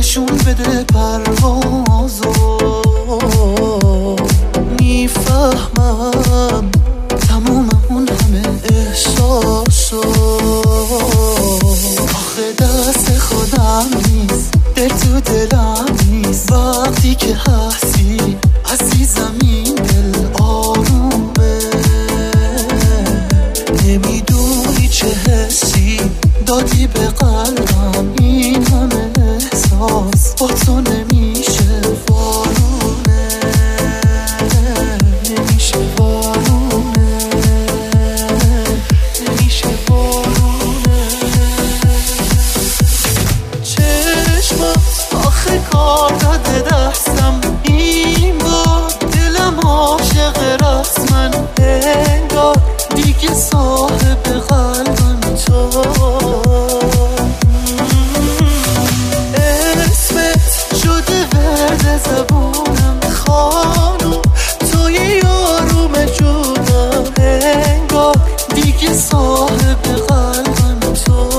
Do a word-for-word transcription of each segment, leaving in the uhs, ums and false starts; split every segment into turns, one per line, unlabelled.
نشون بده پروازو. میفهمم تموم اون همه احساسو. آخه دست خودم نیست، دل تو دلم نیست. وقتی که هستی عزیزم این دل آرومه. نمیدونی چه حسی دادی به قلبم، این همه احساس با تو نمیشه وارونه. نمیشه وارونه. نمیشه وارونه. چشمات آخه کار داده دستم، این بار دلم عاشق رسمن. انگار دیگه صاحب قلبم تو. اسمت شده ورد زبونم، خانم توی یاروم جونم. انگار دیگه صاحب قلبم تو.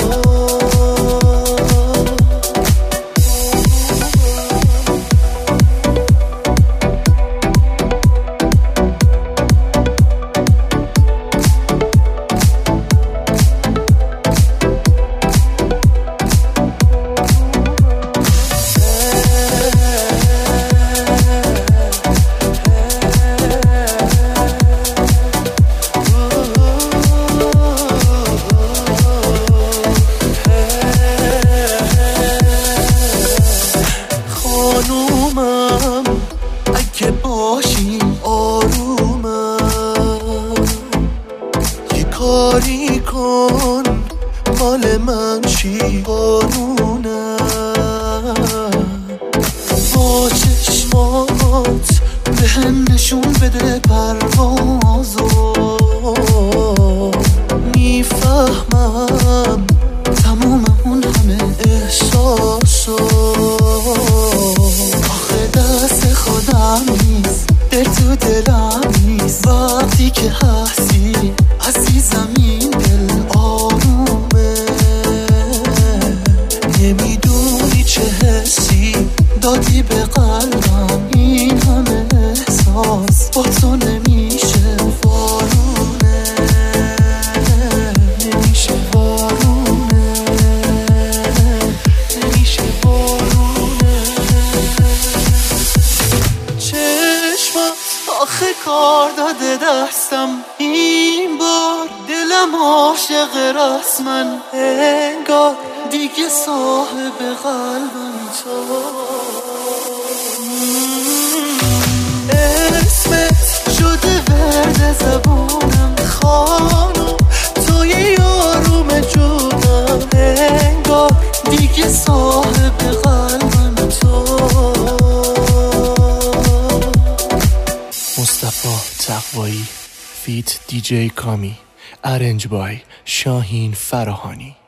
خانومم اگه باشی آرومم، یه کاری کن مال من چی قانونم. با چشمات به هم نشون بده پروازو. میفهمم تموم اون همه احساسو. آخه دست خودم نیست، دل تو دلم نیست. وقتی که هستی عزیزم این دل آرومه. نمیدونی چه حسی دادی به قلبم، این همه احساس با تو نمیشه وارونه. نمیشه وارونه. نمیشه وارونه. چشمات آخه کار داده دستم، این بار دلم عاشق رسمن. انگار دیگه صاحب قلبم تو. اسمت شده ورد زبونم، خانم توی یاروم جونم. انگار دیگه صاحب قلبم تو.
مصطفی تقوایی فیت دی جی کامی، ارنج بای شاهین فراهانی.